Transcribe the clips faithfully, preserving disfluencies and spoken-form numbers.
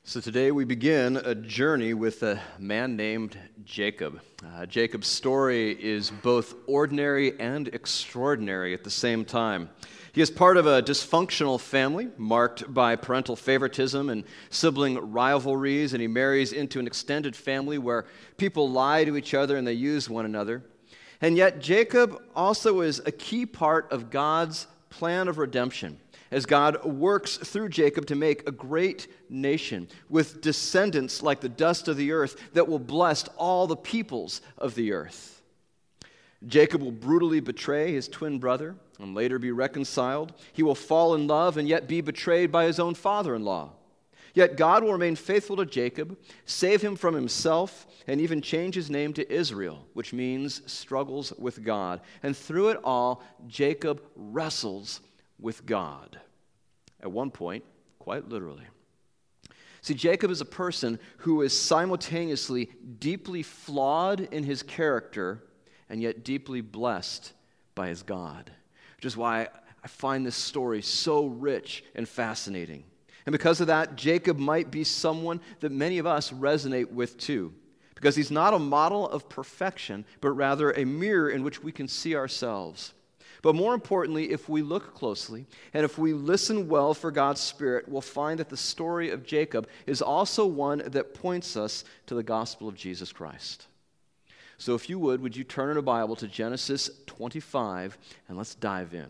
So today we begin a journey with a man named Jacob. Uh, Jacob's story is both ordinary and extraordinary at the same time. He is part of a dysfunctional family marked by parental favoritism and sibling rivalries, and he marries into an extended family where people lie to each other and they use one another. And yet Jacob also is a key part of God's plan of redemption, as God works through Jacob to make a great nation with descendants like the dust of the earth that will bless all the peoples of the earth. Jacob will brutally betray his twin brother and later be reconciled. He will fall in love and yet be betrayed by his own father-in-law. Yet God will remain faithful to Jacob, save him from himself, and even change his name to Israel, which means struggles with God. And through it all, Jacob wrestles with God. At one point, quite literally. See, Jacob is a person who is simultaneously deeply flawed in his character and yet deeply blessed by his God, which is why I find this story so rich and fascinating. And because of that, Jacob might be someone that many of us resonate with too, because he's not a model of perfection, but rather a mirror in which we can see ourselves. But more importantly, if we look closely and if we listen well for God's Spirit, we'll find that the story of Jacob is also one that points us to the gospel of Jesus Christ. So if you would, would you turn in a Bible to Genesis twenty-five, and let's dive in.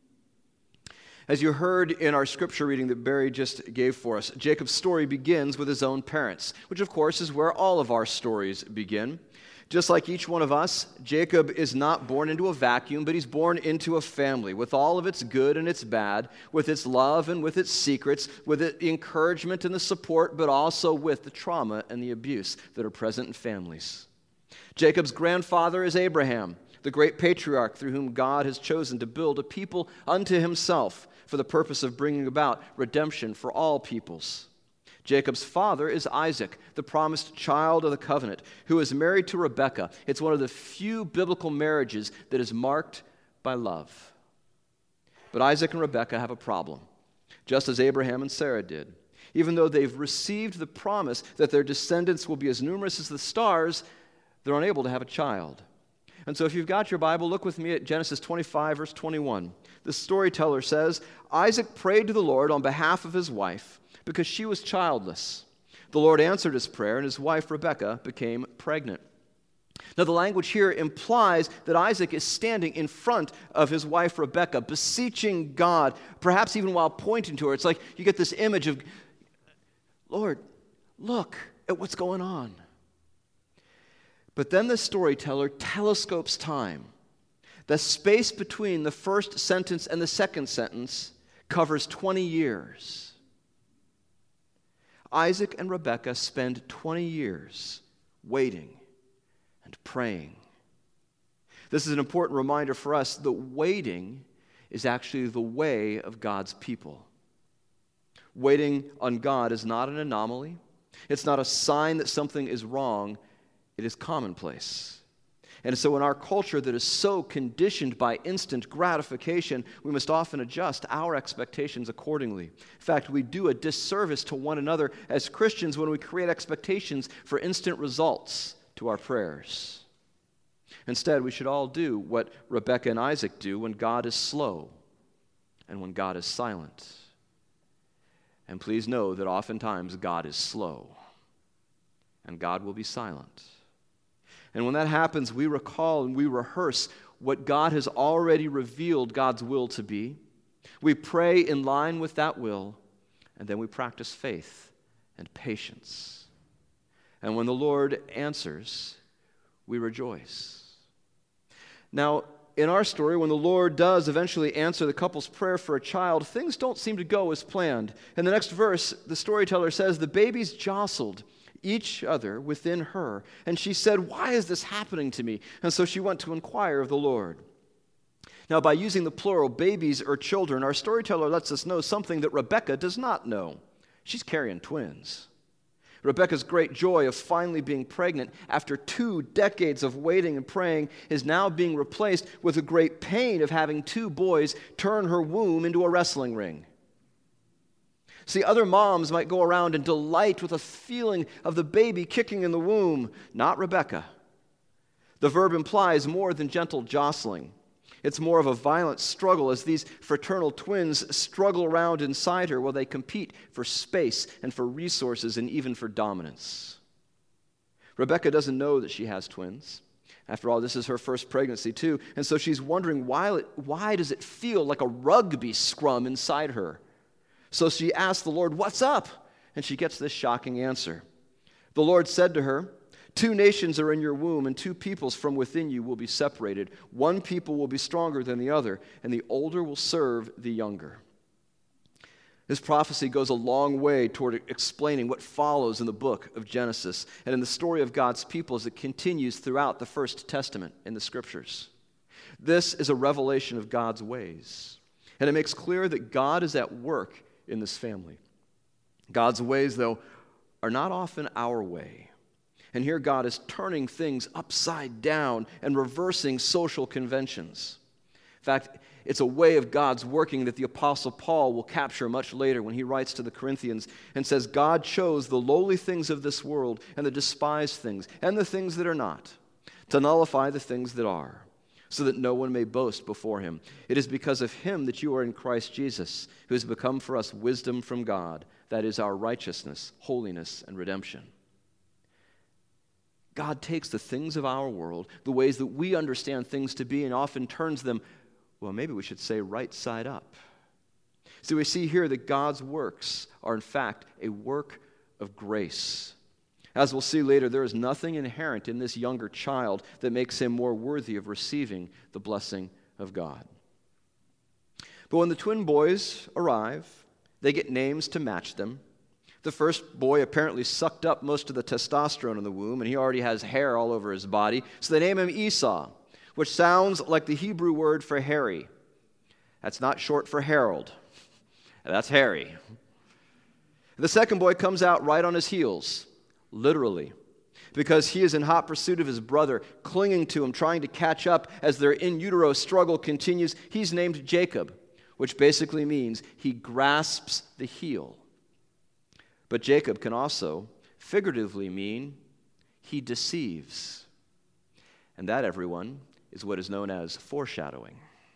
As you heard in our scripture reading that Barry just gave for us, Jacob's story begins with his own parents, which of course is where all of our stories begin. Just like each one of us, Jacob is not born into a vacuum, but he's born into a family with all of its good and its bad, with its love and with its secrets, with the encouragement and the support, but also with the trauma and the abuse that are present in families. Jacob's grandfather is Abraham, the great patriarch through whom God has chosen to build a people unto himself for the purpose of bringing about redemption for all peoples. Jacob's father is Isaac, the promised child of the covenant, who is married to Rebekah. It's one of the few biblical marriages that is marked by love. But Isaac and Rebekah have a problem, just as Abraham and Sarah did. Even though they've received the promise that their descendants will be as numerous as the stars, they're unable to have a child. And so if you've got your Bible, look with me at Genesis twenty-five, verse twenty-one. The storyteller says, Isaac prayed to the Lord on behalf of his wife, because she was childless. The Lord answered his prayer, and his wife Rebekah became pregnant. Now the language here implies that Isaac is standing in front of his wife Rebekah, beseeching God, perhaps even while pointing to her. It's like you get this image of, Lord, look at what's going on. But then the storyteller telescopes time. The space between the first sentence and the second sentence covers twenty years. Isaac and Rebekah spend twenty years waiting and praying. This is an important reminder for us that waiting is actually the way of God's people. Waiting on God is not an anomaly. It's not a sign that something is wrong. It is commonplace. And so in our culture that is so conditioned by instant gratification, we must often adjust our expectations accordingly. In fact, we do a disservice to one another as Christians when we create expectations for instant results to our prayers. Instead, we should all do what Rebekah and Isaac do when God is slow and when God is silent. And please know that oftentimes God is slow and God will be silent. And when that happens, we recall and we rehearse what God has already revealed God's will to be. We pray in line with that will, and then we practice faith and patience. And when the Lord answers, we rejoice. Now, in our story, when the Lord does eventually answer the couple's prayer for a child, things don't seem to go as planned. In the next verse, the storyteller says, the babies jostled each other within her. And she said, why is this happening to me? And so she went to inquire of the Lord. Now, by using the plural, babies or children, our storyteller lets us know something that Rebekah does not know. She's carrying twins. Rebekah's great joy of finally being pregnant after two decades of waiting and praying is now being replaced with the great pain of having two boys turn her womb into a wrestling ring. See, other moms might go around and delight with a feeling of the baby kicking in the womb, not Rebekah. The verb implies more than gentle jostling. It's more of a violent struggle as these fraternal twins struggle around inside her while they compete for space and for resources and even for dominance. Rebekah doesn't know that she has twins. After all, this is her first pregnancy too, and so she's wondering why, it, why does it feel like a rugby scrum inside her? So she asks the Lord, "What's up?" And she gets this shocking answer. The Lord said to her, "Two nations are in your womb, and two peoples from within you will be separated. One people will be stronger than the other, and the older will serve the younger." This prophecy goes a long way toward explaining what follows in the book of Genesis and in the story of God's people as it continues throughout the First Testament in the Scriptures. This is a revelation of God's ways, and it makes clear that God is at work in this family. God's ways, though, are not often our way. And here God is turning things upside down and reversing social conventions. In fact, it's a way of God's working that the Apostle Paul will capture much later when he writes to the Corinthians and says, "God chose the lowly things of this world and the despised things and the things that are not, to nullify the things that are, so that no one may boast before him. It is because of him that you are in Christ Jesus, who has become for us wisdom from God, that is our righteousness, holiness, and redemption." God takes the things of our world, the ways that we understand things to be, and often turns them, well, maybe we should say right side up. So we see here that God's works are, in fact, a work of grace. As we'll see later, there is nothing inherent in this younger child that makes him more worthy of receiving the blessing of God. But when the twin boys arrive, they get names to match them. The first boy apparently sucked up most of the testosterone in the womb, and he already has hair all over his body, so they name him Esau, which sounds like the Hebrew word for hairy. That's not short for Harold. That's hairy. The second boy comes out right on his heels, literally, because he is in hot pursuit of his brother, clinging to him, trying to catch up as their in utero struggle continues. He's named Jacob, which basically means he grasps the heel. But Jacob can also figuratively mean he deceives. And that, everyone, is what is known as foreshadowing.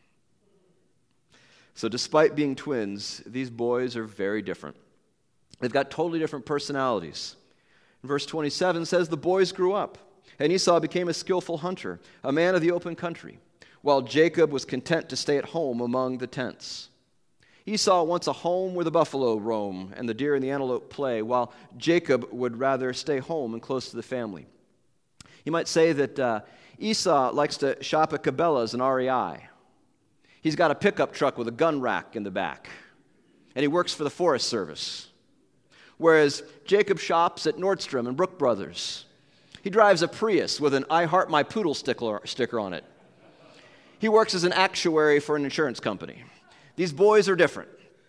So despite being twins, these boys are very different. They've got totally different personalities. Verse twenty-seven says, "The boys grew up, and Esau became a skillful hunter, a man of the open country, while Jacob was content to stay at home among the tents. Esau wants a home where the buffalo roam and the deer and the antelope play, while Jacob would rather stay home and close to the family." You might say that uh, Esau likes to shop at Cabela's and R E I. He's got a pickup truck with a gun rack in the back, and he works for the Forest Service. Whereas Jacob shops at Nordstrom and Brook Brothers. He drives a Prius with an "I Heart My Poodle" sticker on it. He works as an actuary for an insurance company. These boys are different.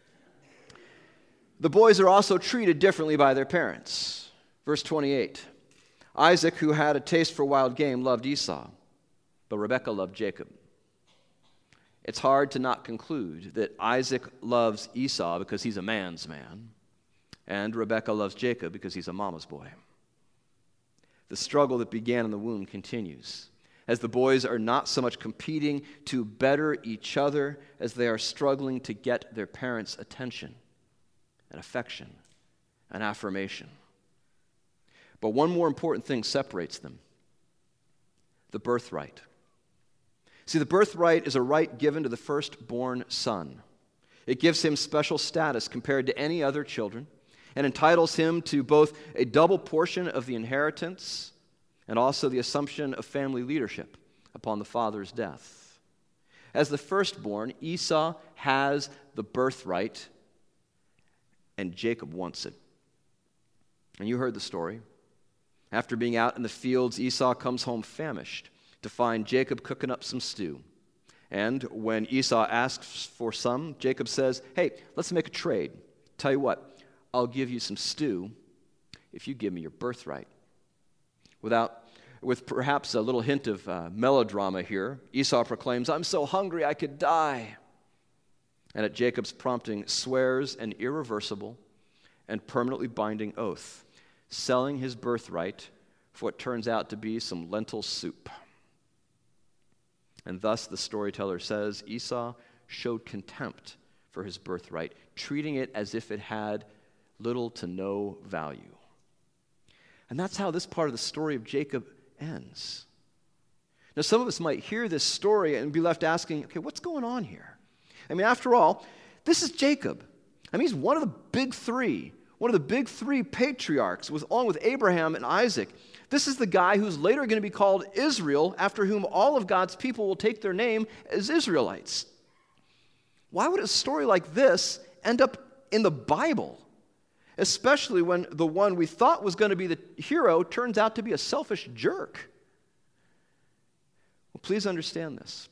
The boys are also treated differently by their parents. Verse twenty-eight, "Isaac, who had a taste for wild game, loved Esau, but Rebekah loved Jacob." It's hard to not conclude that Isaac loves Esau because he's a man's man, and Rebekah loves Jacob because he's a mama's boy. The struggle that began in the womb continues, as the boys are not so much competing to better each other as they are struggling to get their parents' attention and affection and affirmation. But one more important thing separates them: the birthright. See, the birthright is a right given to the firstborn son. It gives him special status compared to any other children and entitles him to both a double portion of the inheritance and also the assumption of family leadership upon the father's death. As the firstborn, Esau has the birthright, and Jacob wants it. And you heard the story. After being out in the fields, Esau comes home famished to find Jacob cooking up some stew. And when Esau asks for some, Jacob says, "Hey, let's make a trade. Tell you what, I'll give you some stew if you give me your birthright." Without, with perhaps a little hint of uh, melodrama here, Esau proclaims, "I'm so hungry I could die." And at Jacob's prompting, swears an irreversible and permanently binding oath, selling his birthright for what turns out to be some lentil soup. And thus, the storyteller says, Esau showed contempt for his birthright, treating it as if it had little to no value. And that's how this part of the story of Jacob ends. Now, some of us might hear this story and be left asking, okay, what's going on here? I mean, after all, this is Jacob. I mean, he's one of the big three, one of the big three patriarchs, with, along with Abraham and Isaac. This is the guy who's later going to be called Israel, after whom all of God's people will take their name as Israelites. Why would a story like this end up in the Bible? Especially when the one we thought was going to be the hero turns out to be a selfish jerk. Well, please understand this.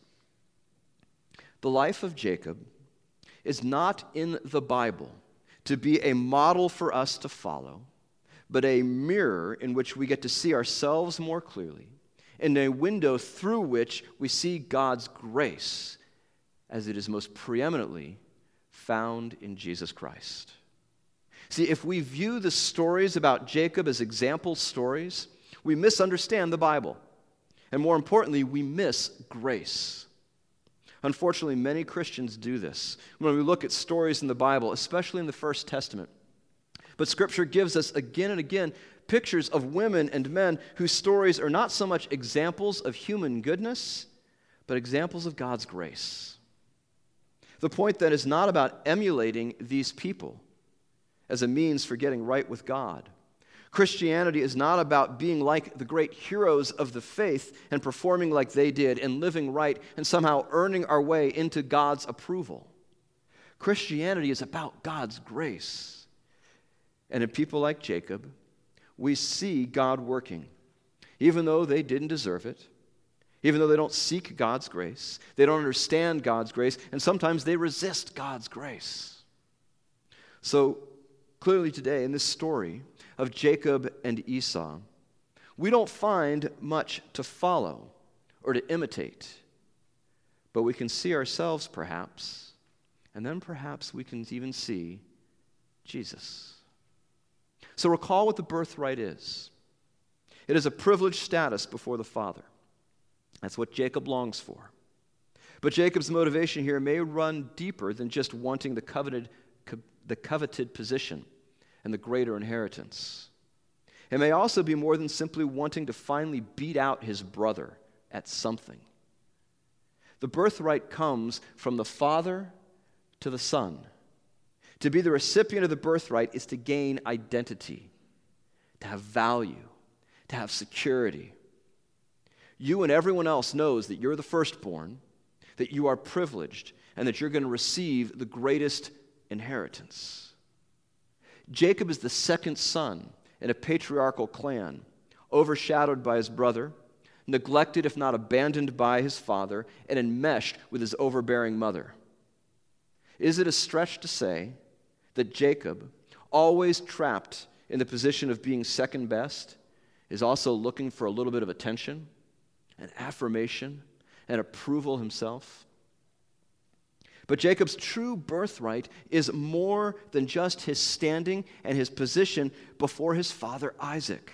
The life of Jacob is not in the Bible to be a model for us to follow, but a mirror in which we get to see ourselves more clearly, and a window through which we see God's grace as it is most preeminently found in Jesus Christ. See, if we view the stories about Jacob as example stories, we misunderstand the Bible. And more importantly, we miss grace. Unfortunately, many Christians do this when we look at stories in the Bible, especially in the First Testament. But Scripture gives us again and again pictures of women and men whose stories are not so much examples of human goodness, but examples of God's grace. The point then is not about emulating these people as a means for getting right with God. Christianity is not about being like the great heroes of the faith and performing like they did and living right and somehow earning our way into God's approval. Christianity is about God's grace. And in people like Jacob, we see God working, even though they didn't deserve it, even though they don't seek God's grace, they don't understand God's grace, and sometimes they resist God's grace. So, clearly today, in this story of Jacob and Esau, we don't find much to follow or to imitate, but we can see ourselves perhaps, and then perhaps we can even see Jesus. So recall what the birthright is. It is a privileged status before the Father. That's what Jacob longs for. But Jacob's motivation here may run deeper than just wanting the coveted, co- the coveted position and the greater inheritance. It may also be more than simply wanting to finally beat out his brother at something. The birthright comes from the Father to the Son. To be the recipient of the birthright is to gain identity, to have value, to have security. You and everyone else knows that you're the firstborn, that you are privileged, and that you're going to receive the greatest inheritance. Jacob is the second son in a patriarchal clan, overshadowed by his brother, neglected if not abandoned by his father, and enmeshed with his overbearing mother. Is it a stretch to say that Jacob, always trapped in the position of being second best, is also looking for a little bit of attention and affirmation and approval himself? But Jacob's true birthright is more than just his standing and his position before his father Isaac.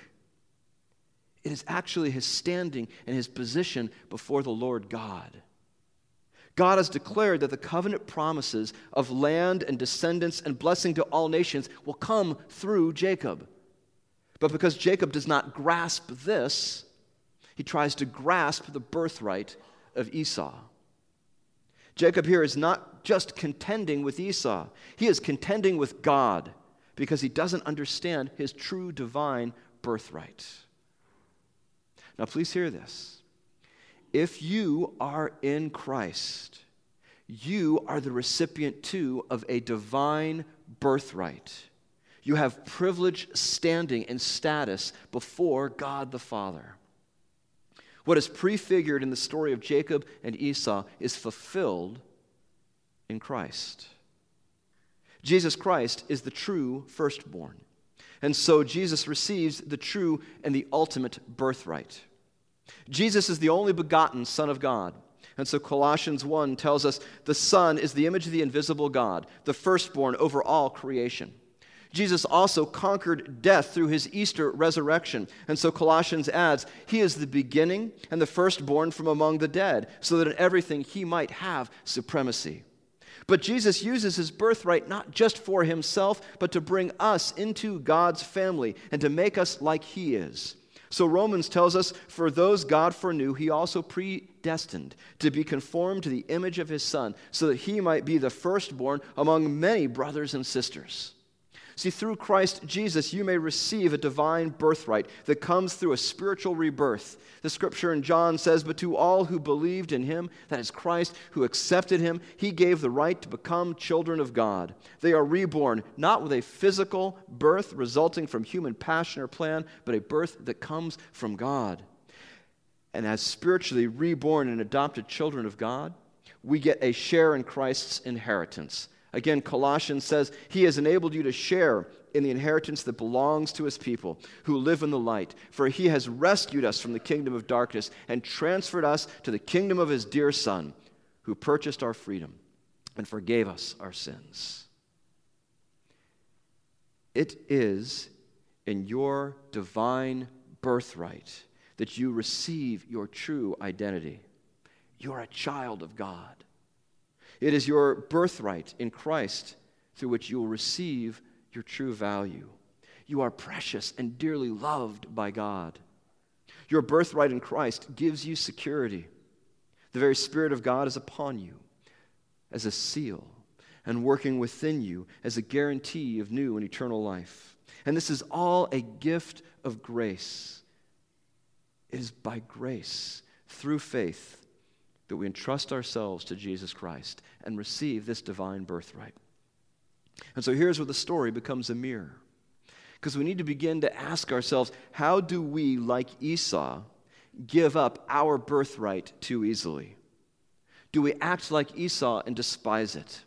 It is actually his standing and his position before the Lord God. God has declared that the covenant promises of land and descendants and blessing to all nations will come through Jacob. But because Jacob does not grasp this, he tries to grasp the birthright of Esau. Jacob here is not just contending with Esau. He is contending with God because he doesn't understand his true divine birthright. Now, please hear this. If you are in Christ, you are the recipient too of a divine birthright. You have privilege, standing, and status before God the Father. What is prefigured in the story of Jacob and Esau is fulfilled in Christ. Jesus Christ is the true firstborn. And so Jesus receives the true and the ultimate birthright. Jesus is the only begotten Son of God. And so Colossians one tells us the Son is the image of the invisible God, the firstborn over all creation. Jesus also conquered death through his Easter resurrection. And so Colossians adds, he is the beginning and the firstborn from among the dead, so that in everything he might have supremacy. But Jesus uses his birthright not just for himself, but to bring us into God's family and to make us like he is. So Romans tells us, for those God foreknew, he also predestined to be conformed to the image of his Son, so that he might be the firstborn among many brothers and sisters. See, through Christ Jesus, you may receive a divine birthright that comes through a spiritual rebirth. The scripture in John says, but to all who believed in him, that is Christ, who accepted him, he gave the right to become children of God. They are reborn, not with a physical birth resulting from human passion or plan, but a birth that comes from God. And as spiritually reborn and adopted children of God, we get a share in Christ's inheritance. Again, Colossians says, he has enabled you to share in the inheritance that belongs to his people who live in the light. For he has rescued us from the kingdom of darkness and transferred us to the kingdom of his dear Son, who purchased our freedom and forgave us our sins. It is in your divine birthright that you receive your true identity. You're a child of God. It is your birthright in Christ through which you will receive your true value. You are precious and dearly loved by God. Your birthright in Christ gives you security. The very Spirit of God is upon you as a seal and working within you as a guarantee of new and eternal life. And this is all a gift of grace. It is by grace, through faith, that we entrust ourselves to Jesus Christ and receive this divine birthright. And so here's where the story becomes a mirror. Because we need to begin to ask ourselves, how do we, like Esau, give up our birthright too easily? Do we act like Esau and despise it?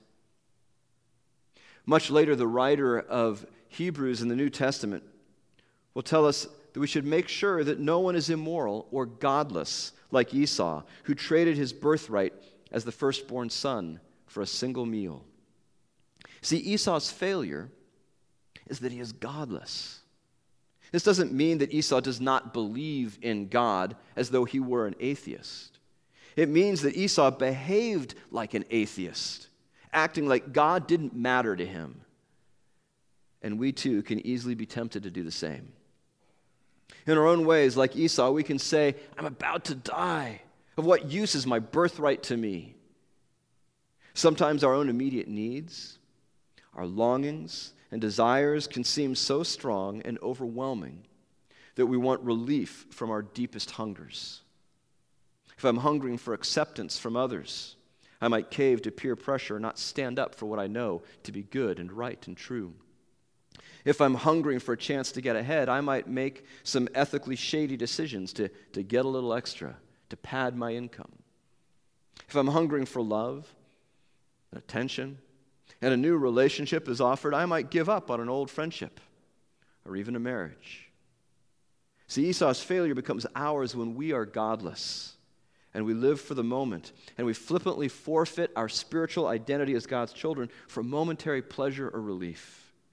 Much later, the writer of Hebrews in the New Testament will tell us that we should make sure that no one is immoral or godless like Esau, who traded his birthright as the firstborn son for a single meal. See, Esau's failure is that he is godless. This doesn't mean that Esau does not believe in God as though he were an atheist. It means that Esau behaved like an atheist, acting like God didn't matter to him. And we too can easily be tempted to do the same. In our own ways, like Esau, we can say, I'm about to die. Of what use is my birthright to me? Sometimes our own immediate needs, our longings, and desires can seem so strong and overwhelming that we want relief from our deepest hungers. If I'm hungering for acceptance from others, I might cave to peer pressure and not stand up for what I know to be good and right and true. If I'm hungering for a chance to get ahead, I might make some ethically shady decisions to, to get a little extra, to pad my income. If I'm hungering for love, attention, and a new relationship is offered, I might give up on an old friendship or even a marriage. See, Esau's failure becomes ours when we are godless and we live for the moment and we flippantly forfeit our spiritual identity as God's children for momentary pleasure or relief.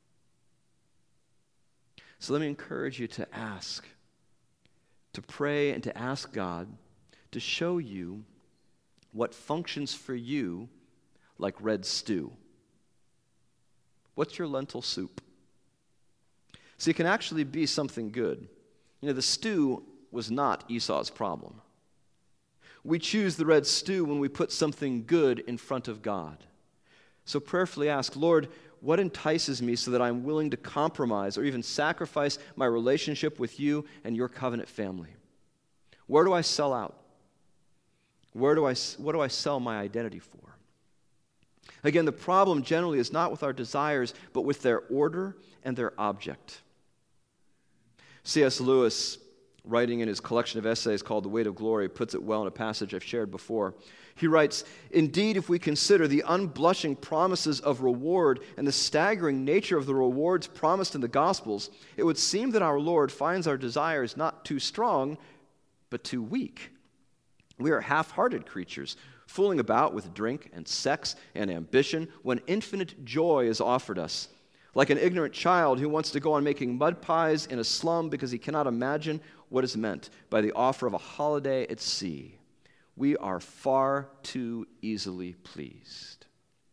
So let me encourage you to ask, to pray and to ask God to show you what functions for you like red stew. What's your lentil soup? See, it can actually be something good. You know, the stew was not Esau's problem. We choose the red stew when we put something good in front of God. So prayerfully ask, Lord, what entices me so that I'm willing to compromise or even sacrifice my relationship with you and your covenant family? Where do I sell out? Where do I, what do I sell my identity for? Again, the problem generally is not with our desires, but with their order and their object. C S Lewis, writing in his collection of essays called The Weight of Glory, puts it well in a passage I've shared before. He writes, indeed, if we consider the unblushing promises of reward and the staggering nature of the rewards promised in the Gospels, it would seem that our Lord finds our desires not too strong, but too weak. We are half-hearted creatures, fooling about with drink and sex and ambition when infinite joy is offered us. like an ignorant child who wants to go on making mud pies in a slum because he cannot imagine what is meant by the offer of a holiday at sea. We are far too easily pleased.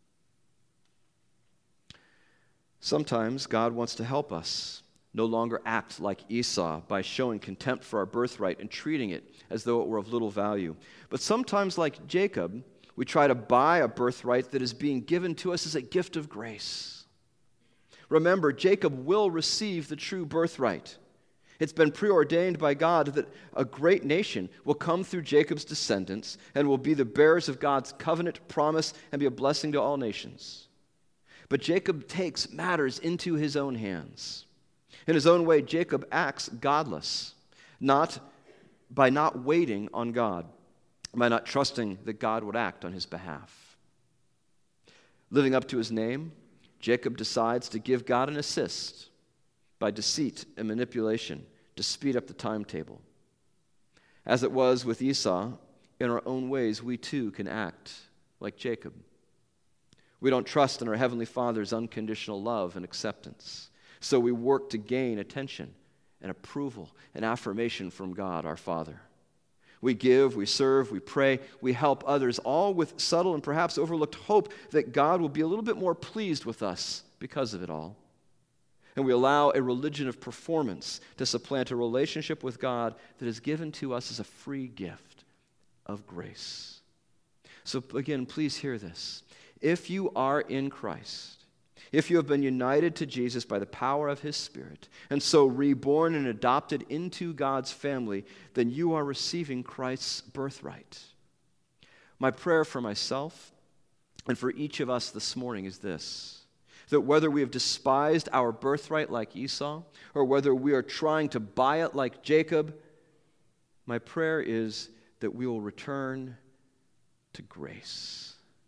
Sometimes God wants to help us no longer act like Esau by showing contempt for our birthright and treating it as though it were of little value. But sometimes, like Jacob, we try to buy a birthright that is being given to us as a gift of grace. Remember, Jacob will receive the true birthright. It's been preordained by God that a great nation will come through Jacob's descendants and will be the bearers of God's covenant promise and be a blessing to all nations. But Jacob takes matters into his own hands. In his own way, Jacob acts godless, not by not waiting on God, by not trusting that God would act on his behalf. Living up to his name, Jacob decides to give God an assist by deceit and manipulation to speed up the timetable. As it was with Esau, in our own ways, we too can act like Jacob. We don't trust in our Heavenly Father's unconditional love and acceptance. So we work to gain attention and approval and affirmation from God, our Father. We give, we serve, we pray, we help others, all with subtle and perhaps overlooked hope that God will be a little bit more pleased with us because of it all. And we allow a religion of performance to supplant a relationship with God that is given to us as a free gift of grace. So again, please hear this. If you are in Christ, if you have been united to Jesus by the power of his Spirit, and so reborn and adopted into God's family, then you are receiving Christ's birthright. My prayer for myself and for each of us this morning is this, that whether we have despised our birthright like Esau, or whether we are trying to buy it like Jacob, my prayer is that we will return to grace.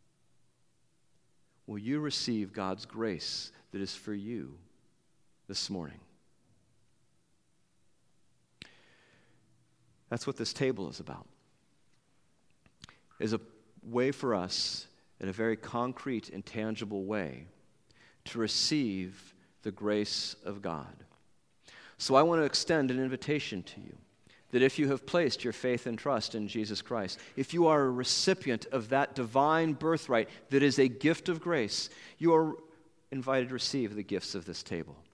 Will you receive God's grace that is for you this morning? That's what this table is about. It is a way for us, in a very concrete and tangible way, to receive the grace of God. So I want to extend an invitation to you that if you have placed your faith and trust in Jesus Christ, if you are a recipient of that divine birthright that is a gift of grace, you are invited to receive the gifts of this table.